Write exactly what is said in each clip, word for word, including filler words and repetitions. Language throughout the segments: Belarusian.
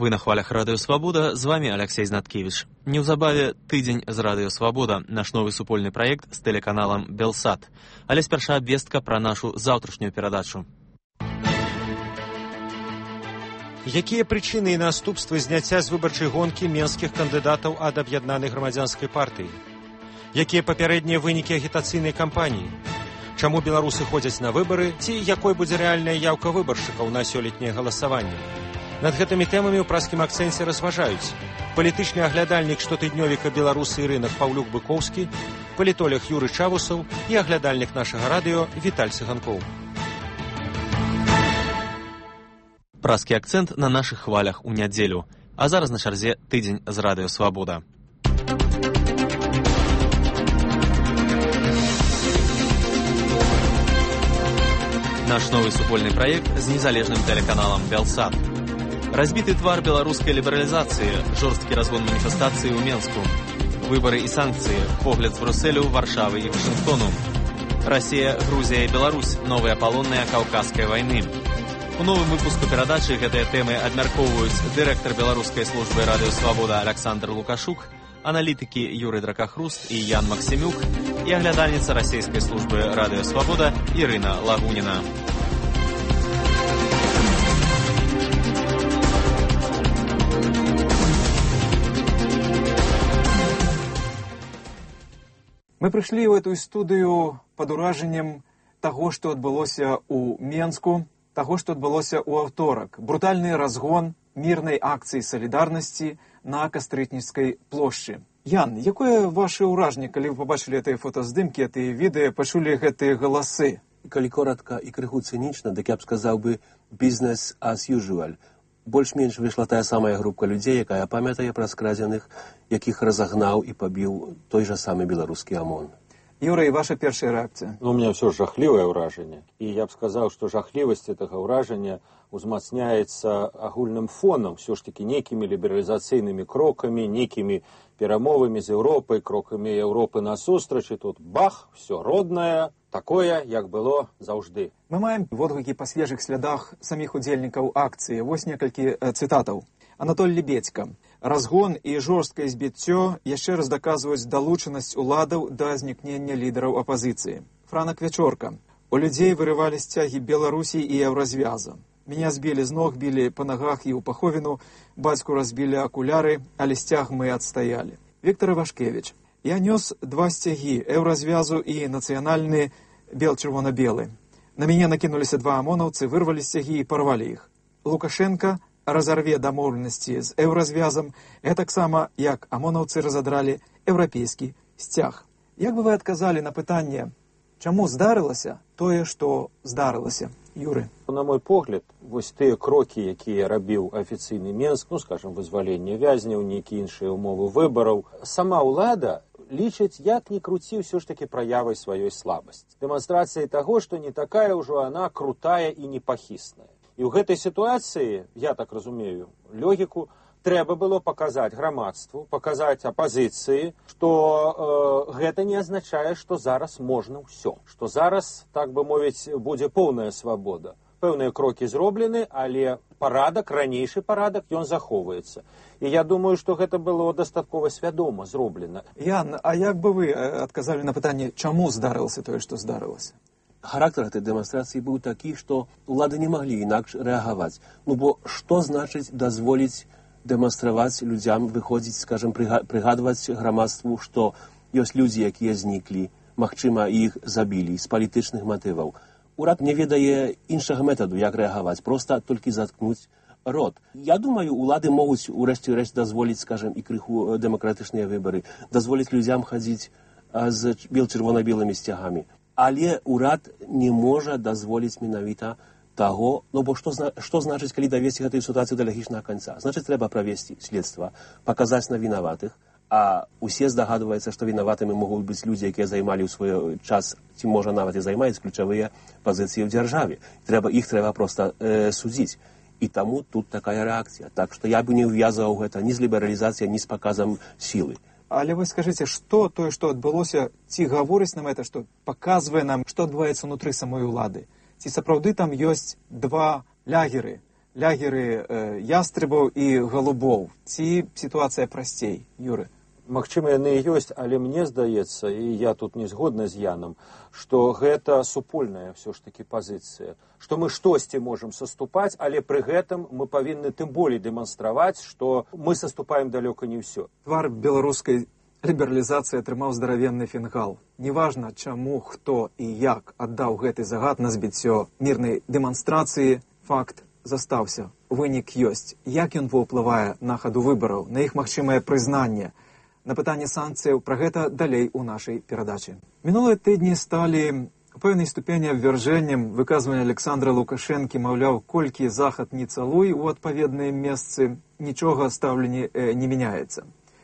Вы на хвалях Радыё Свабода, з вами Алексей Знаткевич. Неўзабаве тыдзень з Радыё Свабода, наш новы супольны праект з тэлеканалам Белсат. Але спярша абвестка пра нашу заўтрашнюю перадачу. Якія прычыны і наступствы зняцця з выбарчай гонкі менскіх кандыдатаў ад аб'яднанай грамадзянскай партыі? Якія папярэднія вынікі агітацыйнай кампаніі? Чаму беларусы ходзяць на выбары, ці якой будзе рэальная яўка выбаршчыкаў на сёлетняе галасаванне? Над гэтымі тэмамі ў праскім акцэнце разважаюць палітычны аглядальнік штотыднёвіка «Беларусы і рынак» Паўлюк Быкоўскі, палітолог Юры Чавусаў і аглядальнік нашага радыё Віталь Цыганкоў. Праскі акцэнт на нашых хвалях у нядзелю. А зараз на чарзе тыдзень з Радыё Свабода. Наш новый супольны праект з незалежным тэлеканалам Белсат. Разбіты твар беларускай лібералізацыі, жорсткі разгон маніфестацыі ў Менску, выбары і санкцыі, погляд з Брусэлю, Варшавы і Вашынгтону. Расія, Грузія і Беларусь, новыя палонныя каўказскай вайны. У новым выпуску перадачы гэтыя тэмы абмяркоўваюць дырэктар беларускай службы Радыё Свабода Александр Лукашук, аналітыкі Юры Дракахруст і Ян Максімюк і аглядальніца расійскай службы Радыё Свабода Ірына Лагуніна. Мы прыйшлі ў эту студыю пад уражаннем таго, што адбылося ў Менску, таго, што адбылося ў аўторак. Брутальны разгон мірнай акцыі салідарнасці на Кастрычніцкай плошчы. Ян, якое ваше ўражанне, калі вы пабачылі гэтыя фотаздымкі, гэтыя відэа, пачулі гэтыя галасы? Калі коротка і крыху цынічна, дык я б сказаў бы «business as usual». Больш-менш выйшла тая самая групка людзей, якая памятае пра скрадзеных, якіх разагнаў і пабіў той жа самы беларускі ОМОН. Юрый, ваша першая рэакцыя? Ну, у меня все жахливое ўражанне. І я б сказаў, што жахлівасць гэтага ўражання узмацняецца агульным фонам, все ж таки нейкімі лібералізацыйнымі крокамі, нейкімі перамовамі з Еўропай, крокамі Еўропы насустрач, і тут бах, все роднае, такое, як было заўжды. Мы маем водгукі па свежых слядах саміх удзельнікаў акцыі. Вось некалькі цытатаў. Анатоль Лебедзька. Разгон і жорсткае збіццё яшчэ раз даказваюць далучанасць уладаў да знікнення лідараў апазіцыі. Франак Вячорка. У людзей вырывалі сцягі Беларусі і Еўразвяза. Меня збілі з ног, білі па нагах і ў паховіну, бацьку разбілі акуляры, але сцяг мы адстаялі. Віктор Івашкевіч. Я нёс два сцягі, Еўразвязу і нацыянальны бел-чырвона-белы. На мяне накінуліся два амонаўцы, вырвалі сцягі і парвалі іх. Лукашенко разорве дамоўленасці з Еўразвязам, і таксама, як амонаўцы разадралі еўрапейскі сцяг. Як бы вы адказалі на пытанне, чаму здарылася тое, што здарылася, Юры? На мой погляд, вось тыя крокі, якія рабіў афіцыйны Менск, ну, скажем, вызваленне вязняў, нейкія іншыя умовы выбараў, сама ўлада лічыць, як ні круці, ўсё ж такі праявай сваёй слабасці. Дэманстрацыяй таго, што не такая ўжо она крутая і непахісная. І ў гэтай сітуацыі, я так разумею, логіку, трэба было паказаць грамадству, паказаць апазіцыі, што э, гэта не азначае, што зараз можна ўсё, што зараз, так бы мовіць, будзе поўная свабода. Пэўныя крокі зроблены, але парадак, ранейшы парадак, ён захоўваецца. І я думаю, што гэта было дастаткова свядома зроблена. Ян, а як бы вы адказалі на пытанне, чаму здарылася тое, што здарылася? Характар гэтай дэманстрацыі быў такі, што ўлады не маглі інакш рэагаваць. Ну бо што значыць дазволіць дэманстраваць людзям, выходзіць, скажем, прыгадваць грамадству, што ёсць людзі, якія зніклі, магчыма, іх забілі з палітычных матываў. Урад не ведае іншага метаду, як рэагаваць, проста толькі заткнуць рот. Я думаю, улады могуць урэшце рэшт дазволіць, скажем, і крыху дэмакратычныя выбары, дазволіць людзям хадзіць з бел-чырвона-белымі сцягамі. Але урад не можа дазволіць менавіта таго, ну бо што, што значыць, калі давесці гэтую сітуацыю да лагічнага канца? Значыць, трэба правесці следства, паказаць на вінаватых, а усе здагадваюцца, што вінаватымі могуць быць людзі, якія займалі ў свой час, ці можа нават і займаюць ключавыя пазіцыі ў дзяржаве. Трэба, іх трэба проста э, судзіць. І таму тут такая рэакцыя. Так што я бы не ўвязаў гэта ні з лібералізацыяй, ні з паказам сілы. Але вы скажыце, што тое, што адбылося, ці гаворыць нам это, што паказвае нам, што адбываецца ўнутры самой улады? Ці сапраўды там ёсць два лягеры, лягеры э, ястрыбаў і галубоў. Ці сітуацыя прасцей, Юры? Магчыма, яны і ёсць, але мне здаецца, і я тут не згодна з Янам, што гэта супольная ўсё ж такі пазіцыя, што мы штосьці можам саступаць, але пры гэтым мы павінны тым болей дэманстраваць, што мы саступаем далёка не ўсё. Твар беларускай лібералізацыі атрымаў здаравенны фінгал. Неважна, чаму, хто і як аддаў гэты загад на збіццё мірнай дэманстрацыі, факт застаўся. Вынік ёсць. Як ён паўплывае на хаду выбараў, на іх магчымае прызнанне, на пытанне санкцыяў, пра гэта далей у нашай перадачы. Мінулыя тыдні сталі у пэўнай ступені абвяржэннем выказвання Александра Лукашэнкі, маўляў, колькі захад не цалуй у адпаведныя месцы, нічога стаўленне э, не мяняецца.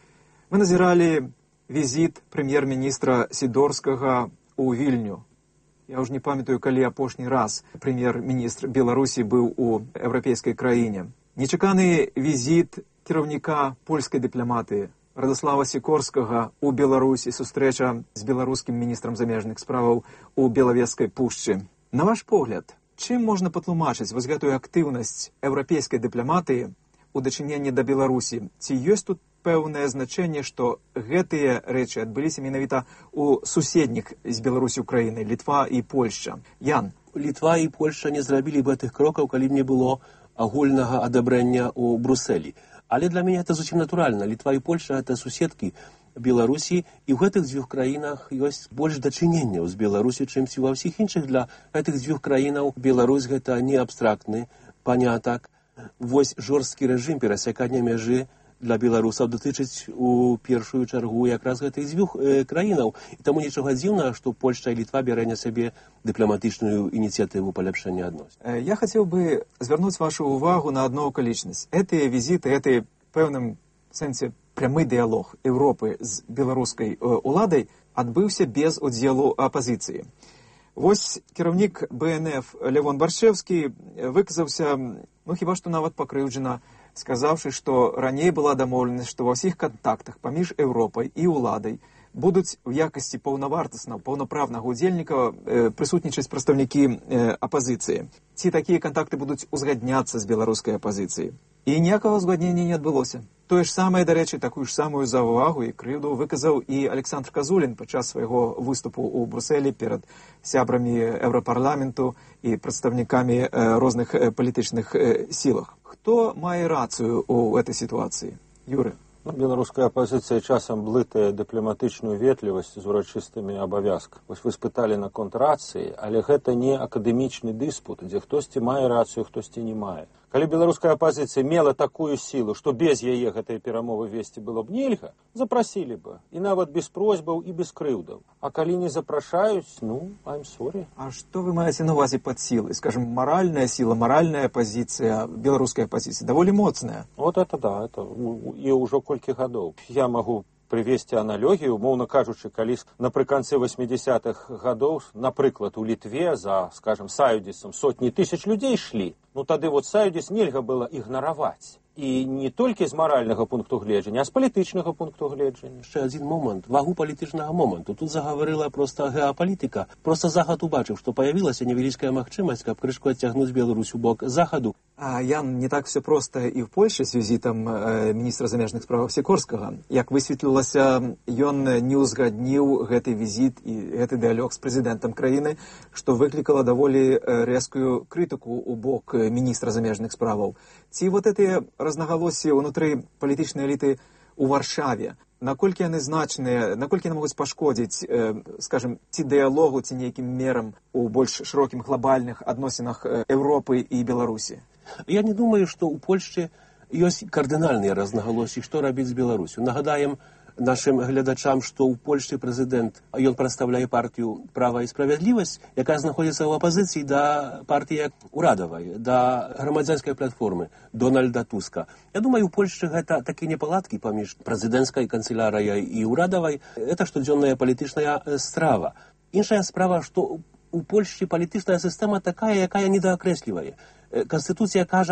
Мы назіралі візіт прэм'ер-міністра Сідорскага ў Вільню. Я ўжо не памятаю, калі апошні раз прэм'ер-міністр Беларусі быў у еўрапейскай краіне. Нечаканы візіт кіраўніка польскай дыпламатыі Радослава Сікорскага ў Беларусі, сустрэча з беларускім міністрам замежных справаў у Белавежскай пушчы. На ваш погляд, чым можна патлумачыць вось гэтую актыўнасць еўрапейскай дыпламатыі у дачыненні да Беларусі? Ці ёсць тут пэўнае значэнне, што гэтыя рэчы адбыліся менавіта ў суседніх з Беларусі краіны, Літва і Польшча? Ян. Літва і Польшча не зрабілі б гэтых крокаў, калі б не было агульнага адабрэння ў Брусэлі. Але для мяне это зусім натуральна. Літва і Польшча это суседкі Беларусі, і ў гэтых дзвюх краінах ёсць больш дачыненняў з Беларусі, чымсьці ва ўсіх іншых. Для гэтых дзвюх краінаў Беларусь гэта не абстрактны панятак. Вось жорсткі рэжым перасякання мяжы для беларусаў датычыць у першую чаргу якраз гэтых дзвюх э, краінаў. І таму нічога дзіўнага, што Польшча і Літва бярэ на сябе дыпламатычную ініцыятыву паляпшэння адносін. Я хацеў бы звярнуць вашу увагу на одну акалічнасць. Гэтыя візіты, гэты пэўным сэнсе прямы дыялог Еўропы з беларускай уладай адбыўся без удзелу апазіцыі. Вось кіраўнік бэ эн эф Лявон Баршэўскі выказаўся, ну хіба што нават пакрыўджана, сказаўшы, што раней была дамоўленасць, што ва ўсіх кантактах паміж Еўропай і ўладай будуць в якасці паўнавартаснага, паўнапраўнага ўдзельніка э, прысутнічаць прадстаўнікі э, апазіцыі. Ці такія кантакты будуць узгадняцца з беларускай апазіцыяй? І ніякага ўзгаднення не адбылося. Тое ж самае, дарэчы, такую ж самую заўвагу і крыўду выказаў і Александр Казулін падчас свайго выступу ў Брусэлі перад сябрамі Еўрапарламенту і прадстаўнікамі э, розных э, палітычных э, сілах. Хто мае рацыю ў этой сітуацыі? Юры. Ну, беларуская апозіцыя часам блытае дыпламатычную ветлівасць з урачыстымі абавязкамі. Вось вы спыталі наконт рацыі, але гэта не акадэмічны дыспут, дзе хтосьці мае рацыю, хтосьці не мае. Калі беларуская апозіцыя мела такую сілу, што без яе гэтыя перамовы весці было б нельга, запрасілі бы, і нават без просьбаў і без крыўдаў. А калі не запрашаюць, ну, I'm sorry. А што вы маеце на увазе пад сілай? Скажем, маральная сіла, маральная пазіцыя, беларуская пазіцыя даволі моцная. Вот это да, это і ўжо колькі гадоў. Я магу прывесці аналогію, умоўна кажучы, калі напрыканцы восьмідзесятых гадоў, напрыклад, у Літве за, скажем, саюдзісам сотні тысяч людзей шлі, ну тады вот саюдзіс нельга было ігнараваць. І не толькі з маральнага пункту гледжання, а з палітычнага пункту гледжання. Яшчэ адзін момант, вагу палітычнага моманту. Тут загаварыла проста геапалітыка. Проста Захад убачыў, што паявілася невялічкая магчымасць, каб крышку адцягнуць Беларусь у бок Захаду. А, Ян, не так все проста і в Польшчы з візітам э, міністра замежных справаў Сікорскага. Як высветлілася, ён не ўзгадніў гэты візіт і гэты дыялог з прэзідэнтам краіны, што выклікала даволі рэзкую крытыку у бок міністра замежных справаў. Ці вот гэтыя разнагалоссі ўнутры палітычнай эліты ў Варшаве, наколькі яны значныя, наколькі яны могуць пашкодзіць, э, скажем, ці дыялогу, ці нейкім мерам у больш шырокім глобальных адносінах Еўропы і Беларусі? Я не думаю, што ў Польшчы ёсць кардынальныя разнагалоссі, што рабіць з Беларусю. Нагадаем нашим глядачам, што ў Польшчы прэзідэнт, ён прадстаўляе партыю «Права і справядлівасць», якая знаходзіцца ў апазіцыі да партыі урадавай, да грамадзянскай платформы Дональда Туска. Я думаю, у Польшчы гэта такі непаладкі паміж прэзідэнцкай канцелярыяй і урадавай. Это штодзённая палітычная страва. Іншая справа, што у Польшчы палітычная сістэма такая, якая недаакрэслівае. Канстытуцыя кажа,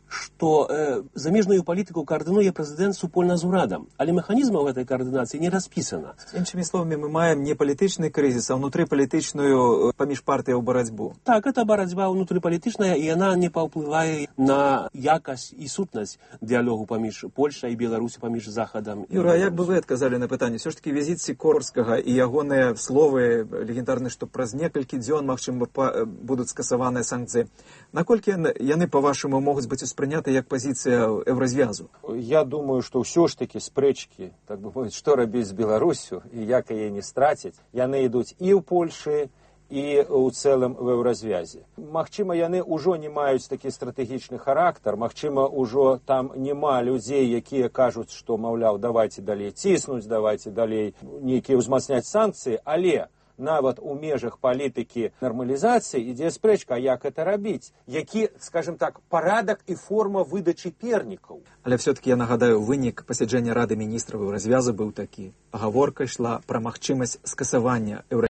што э, замежную палітыку каардынуе прэзідэнт супольна з урадам, але механізмаў гэтай каардынацыі не распісана. Іншымі словамі, мы маем не палітычны крызіс, а ўнутрыпалітычную паміж партыяў барацьбу. Так, гэта барацьба ўнутрыпалітычная, і яна не паўплывае на якасць і сутнасць дыялогу паміж Польшай і Беларусі, паміж Захадам. Юра, а як бы вы адказалі на пытанне? Все ж таки візіт Сікорскага і ягоныя словы легендарныя, што праз некалькі дзён, магчыма, будуць скасаваныя санкцыі. Наколькі яны, па-вашаму, могуць быць успрыняты як пазіцыя Еўразвязу? Я думаю, што ўсё ж такі спрэчкі, так бы мовіць, што рабіць з Беларусю і як яе не страціць, яны ідуць і ў Польшы, і ў цэлым в Еўразвязе. Магчыма, яны ўжо не маюць такі стратэгічны характар, магчыма, ўжо там няма людзей, якія кажуць, што, маўляў, давайце далей ціснуць, давайце далей нейкія ўзмацняць санкцыі, але нават у межах палітыкі нармалізацыі ідзе спрэчка, як гэта рабіць, які, скажем так, парадак і форма выдачы пернікаў. Але все-таки я нагадаю, вынік пасяджэння Рады міністраў Еўразвязу быў такі. Гаворка ішла пра магчымасць скасавання Еўразвязу.